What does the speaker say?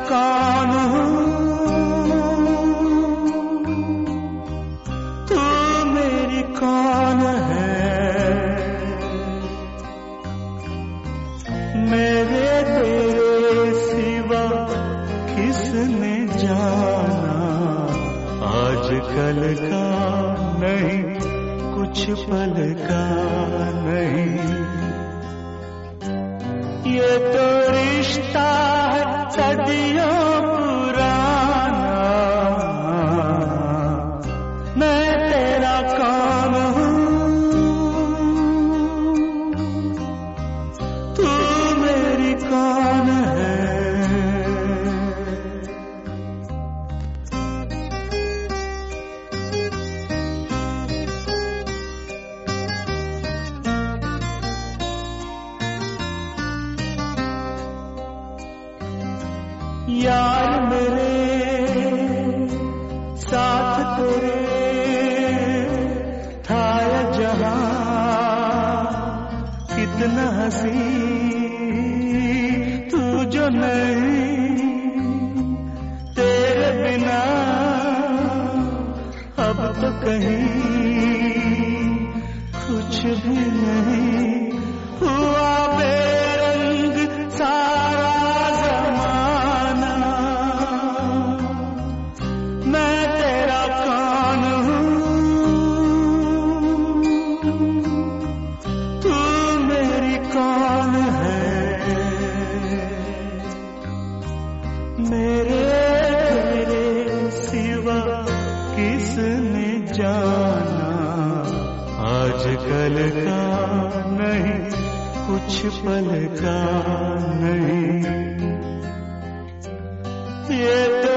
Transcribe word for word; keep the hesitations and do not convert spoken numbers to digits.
कौन हूँ, तू मेरी कौन है। मेरे तेरे सिवा किसने जाना, आजकल का नहीं कुछ पल का नहीं। ये तो रिश्ता है सदियों पुराना, मैं तेरा कौन हूँ, तू मेरी कौन है। यार मेरे साथ तेरे था ये जहां, कितना हंसी तू जो नहीं, तेरे बिना अब तो कहीं कुछ भी नहीं। हुआ बेरंग सारा जमाना, मैं तेरा कौन हूँ, तू मेरी कौन है। मेरे तेरे सिवा किसने जाना, आजकल का नहीं कुछ पल का नहीं। ये तो